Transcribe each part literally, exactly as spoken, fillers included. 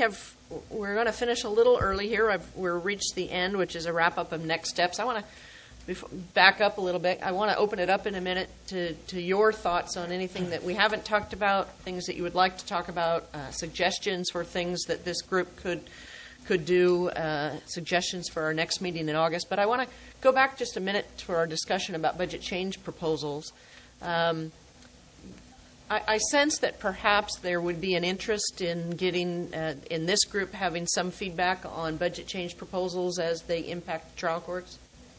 have, we're going to finish a little early here. I've, we're reached the end, which is a wrap-up of next steps. I want to back up a little bit. I want to open it up in a minute to, to your thoughts on anything that we haven't talked about, things that you would like to talk about, uh, suggestions for things that this group could could do, uh, suggestions for our next meeting in August. But I want to go back just a minute for our discussion about budget change proposals. Um, I, I sense that perhaps there would be an interest in getting, uh, in this group, having some feedback on budget change proposals as they impact trial courts.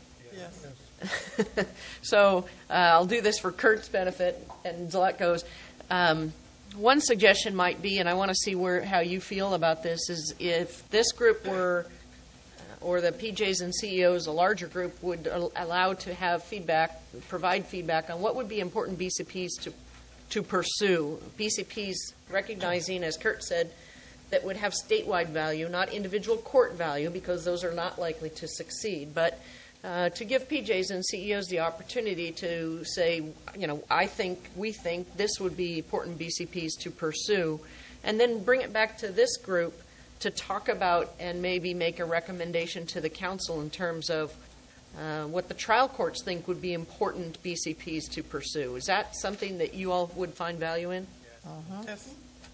Yes. So uh, I'll do this for Kurt's benefit and Zlatko's. Um, one suggestion might be, and I want to see where how you feel about this, is if this group were, or the P Js and C E Os, a larger group, would allow to have feedback, provide feedback on what would be important B C Ps to to pursue. B C Ps recognizing, as Kurt said, that would have statewide value, not individual court value, because those are not likely to succeed. But uh, to give P Js and C E Os the opportunity to say, you know, I think, we think this would be important B C Ps to pursue, and then bring it back to this group to talk about and maybe make a recommendation to the council in terms of Uh, what the trial courts think would be important B C Ps to pursue. Is that something that you all would find value in? Uh-huh. Yes.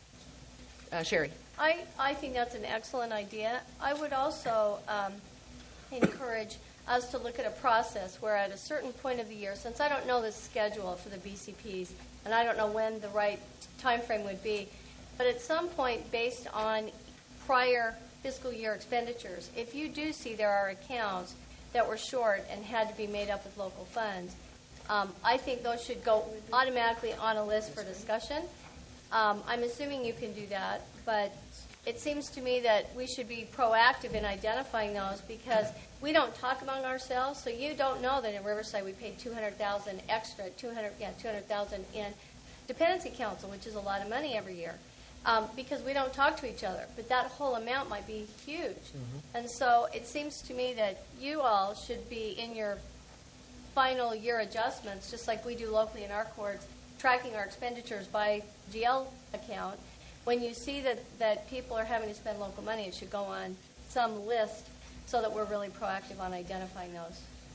Uh, Sherry? I, I think that's an excellent idea. I would also um, encourage us to look at a process where at a certain point of the year, since I don't know the schedule for the B C Ps, and I don't know when the right time frame would be, but at some point based on prior fiscal year expenditures, if you do see there are accounts that were short and had to be made up with local funds, um, I think those should go automatically on a list for discussion. Um, I'm assuming you can do that, but it seems to me that we should be proactive in identifying those because we don't talk among ourselves, so you don't know that in Riverside we paid two hundred thousand dollars extra, two hundred yeah, two hundred thousand dollars in dependency council, which is a lot of money every year. Um, because we don't talk to each other, but that whole amount might be huge. Mm-hmm. And so it seems to me that you all should be in your final year adjustments, just like we do locally in our courts, tracking our expenditures by G L account. When you see that, that people are having to spend local money, it should go on some list so that we're really proactive on identifying those.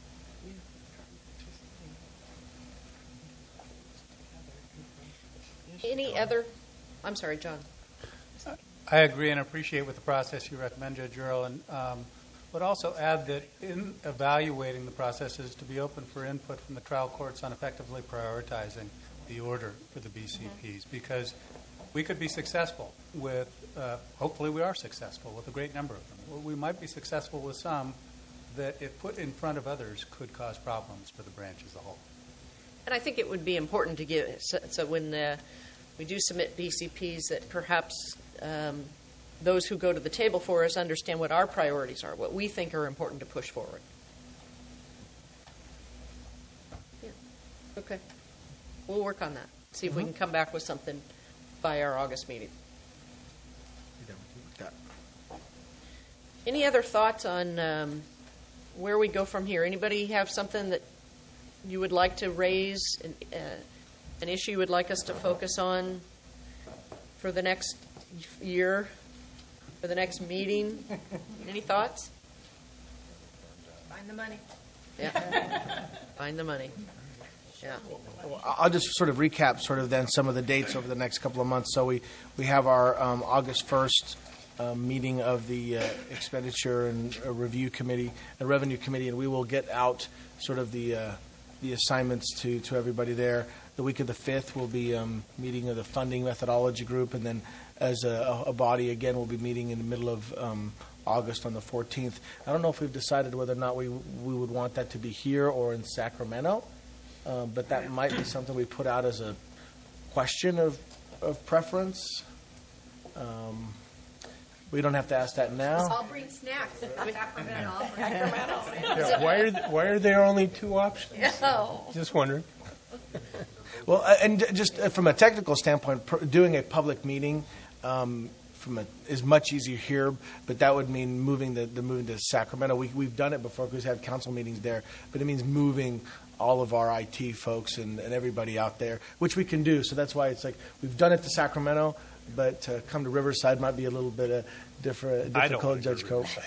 Any other? I'm sorry, John. I agree and appreciate with the process you recommend, Judge Earl, and um, would also add that in evaluating the process is to be open for input from the trial courts on effectively prioritizing the order for the B C Ps, mm-hmm. because we could be successful with, uh, hopefully we are successful with a great number of them. We might be successful with some that, if put in front of others, could cause problems for the branch as a whole. And I think it would be important to give, so, so when uh, we do submit B C Ps, that perhaps um, those who go to the table for us understand what our priorities are, what we think are important to push forward. Yeah. Okay. We'll work on that. See if mm-hmm. we can come back with something by our August meeting. Any other thoughts on um, where we go from here? Anybody have something that you would like to raise, an, uh, an issue you would like us to focus on for the next year, for the next meeting? Any thoughts? Find the money. Yeah. Find the money. Yeah. Well, I'll just sort of recap sort of then some of the dates over the next couple of months. So we, we have our um, August first um, meeting of the uh, expenditure and uh, review committee, the revenue committee, and we will get out sort of the uh, the assignments to, to everybody there. The week of the fifth will be um, meeting of the funding methodology group, and then as a, a body again we'll be meeting in the middle of um, August on the fourteenth. I don't know if we've decided whether or not we we would want that to be here or in Sacramento. Uh, but that might be something we put out as a question of, of preference. Um, we don't have to ask that now. I'll bring snacks. Sacramento. Sacramento. Yeah, why are th- why are there only two options? Oh. Just wondering. Well, uh, and just uh, from a technical standpoint, pr- doing a public meeting um, from a, is much easier here, but that would mean moving the, the moving to Sacramento. We, we've done it before because we've had council meetings there, but it means moving all of our I T folks and, and everybody out there, which we can do. So that's why it's like we've done it to Sacramento. but to come to Riverside might be a little bit uh, different, I don't difficult, wanna go Judge to Cope.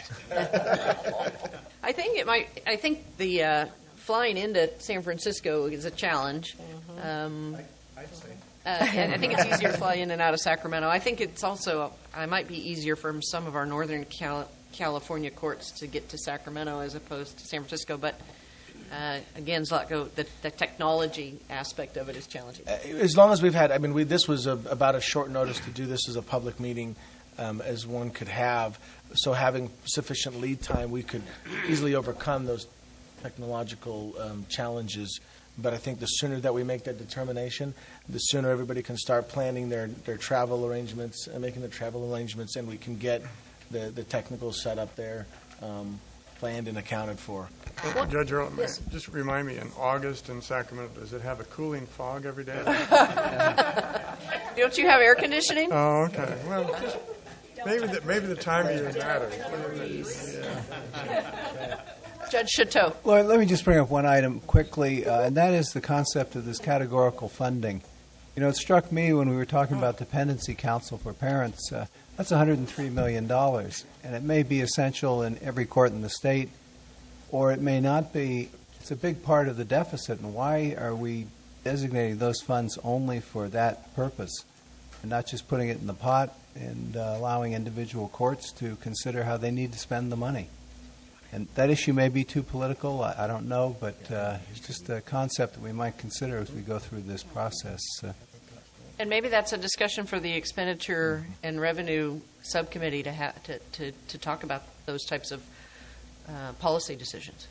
I think it might. I think the uh, flying into San Francisco is a challenge. Um, uh, and I think it's easier to fly in and out of Sacramento. I think it's also. I might be easier for some of our Northern Cal- California courts to get to Sacramento as opposed to San Francisco. But uh, again, Zlatko, the, the technology aspect of it is challenging. As long as we've had, I mean, we, this was a, about as short notice to do this as a public meeting um, as one could have. So having sufficient lead time, we could easily overcome those technological um, challenges. But I think the sooner that we make that determination, the sooner everybody can start planning their, their travel arrangements and making their travel arrangements, and we can get the, the technical setup there um, planned and accounted for. Judge Earl, just remind me, in August in Sacramento, does it have a cooling fog every day? Don't you have air conditioning? Oh, okay. Well, just maybe the, maybe the time of year matters. Judge Chateau. Well, let me just bring up one item quickly, uh, and that is the concept of this categorical funding. You know, it struck me when we were talking about dependency counsel for parents, uh, that's one hundred three million dollars, and it may be essential in every court in the state, or it may not be. It's a big part of the deficit, and why are we designating those funds only for that purpose and not just putting it in the pot and uh, allowing individual courts to consider how they need to spend the money? And that issue may be too political, I, I don't know, but uh, it's just a concept that we might consider as we go through this process. Uh, And maybe that's a discussion for the expenditure and revenue subcommittee to, ha- to, to, to talk about those types of uh, policy decisions.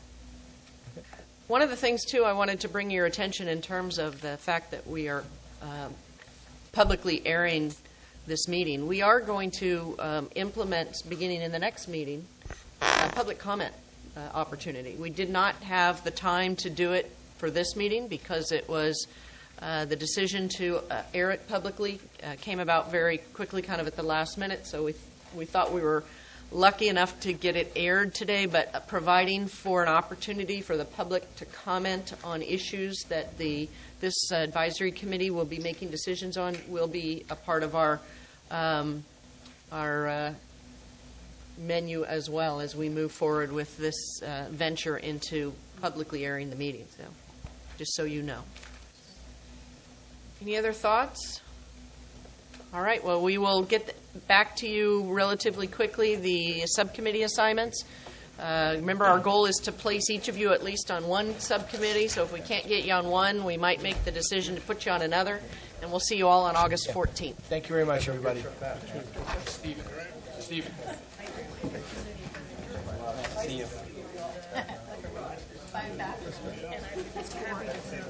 One of the things, too, I wanted to bring your attention in terms of the fact that we are um, publicly airing this meeting. We are going to um, implement, beginning in the next meeting, a public comment uh, opportunity. We did not have the time to do it for this meeting because it was uh, the decision to uh, air it publicly uh, came about very quickly, kind of at the last minute. So we we thought we were lucky enough to get it aired today, but uh, providing for an opportunity for the public to comment on issues that the this uh, advisory committee will be making decisions on will be a part of our um, our uh, menu as well as we move forward with this uh, venture into publicly airing the meeting. So, just so you know. Any other thoughts? All right. Well, we will get back to you relatively quickly. The subcommittee assignments. Uh, remember, our goal is to place each of you at least on one subcommittee. So if we can't get you on one, we might make the decision to put you on another. And we'll see you all on August fourteenth. Thank you very much, everybody. Stephen. Stephen. See you.